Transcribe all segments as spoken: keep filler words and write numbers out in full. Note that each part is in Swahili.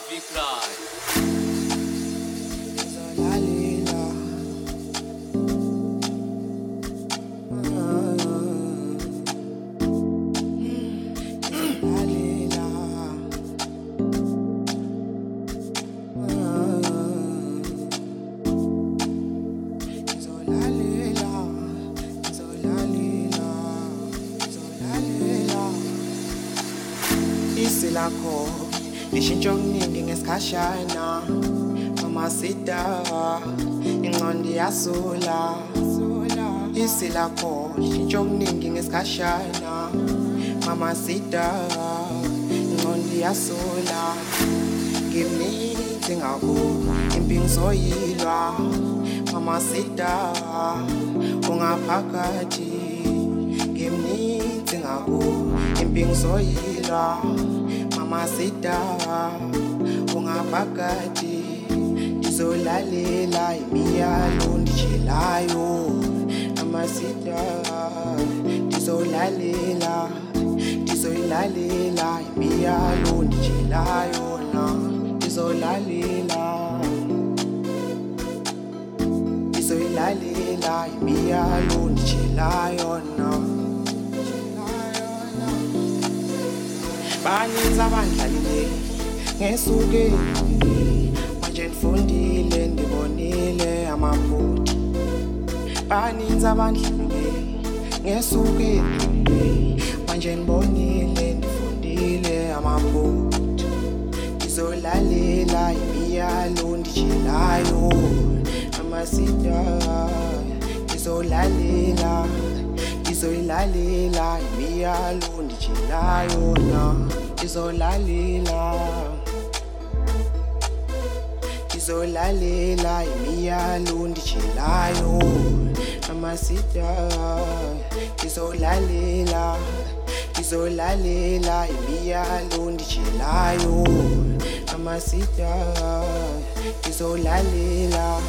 Lakho lishintsho okuningi ngesikhashana mama sida ingqondo yasula isi lakho lishintsho okuningi ngesikhashana mama sida ingqondo yasula ngimnithi ngako impingisoyilwa mama sida ungaphakathi ngimnithi ngako impingisoyilwa mama sida ungabhakati ndizolalela imiyalo ndijelayo mama sida ndizolalela ndizoyilalela imiyalo ndijelayo na ndizolalela ndizoyilalela imiyalo ndijelayo na baninzi abandlalile ngesuke manje ndifundile ndibonile amaphutha baninzi abandlalile ngesuke manje ndibonile ndifundile amaphutha ndizolalela imiyalo ndijelayo amasida ndizolalela ndizoyilalela imiyalo ndijelayo na ndizolalela ndizolalela imiyalo ndijelayo amasida ndizolalela ndizolalela imiyalo ndijelayo amasida ndizolalela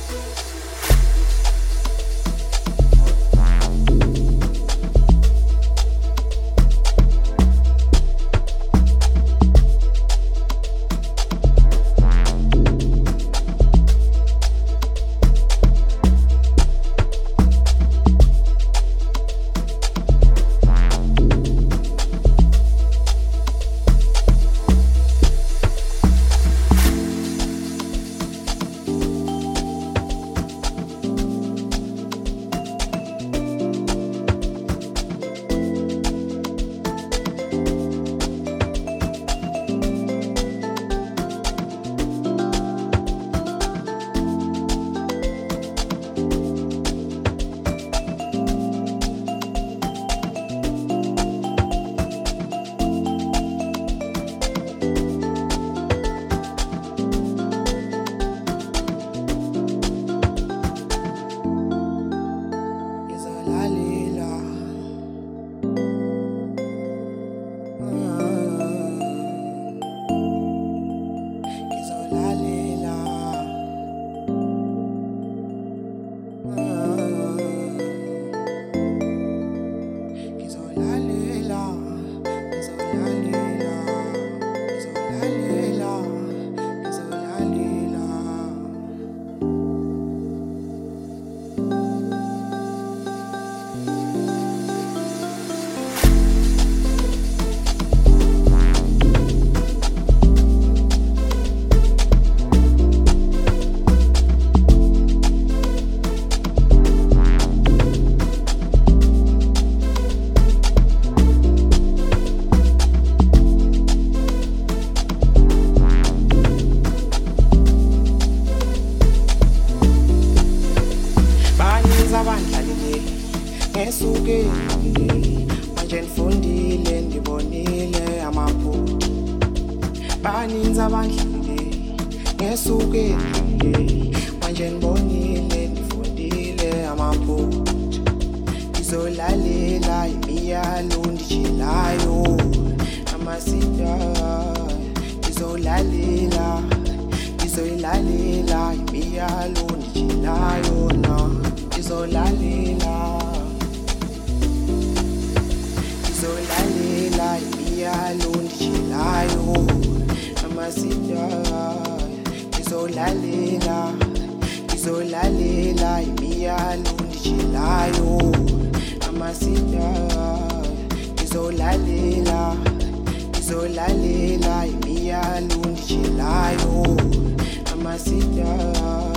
abandlalile ngesuke manje ndifundile ndibonile amaphutha baninzi abandlalile ngesuke manje ndibonile ndifundile amaphutha ndizolalela imiyalo ndijelayo amasida ndizolalela ndizoyilalela imiyalo ndijelayo na ndizolalela ndizolalela imiyalo ndijelayo amasida ngizolalela ngizolalela imiyalo ndijelayo amasida ngizolalela ngizolalela imiyalo ndijelayo amasida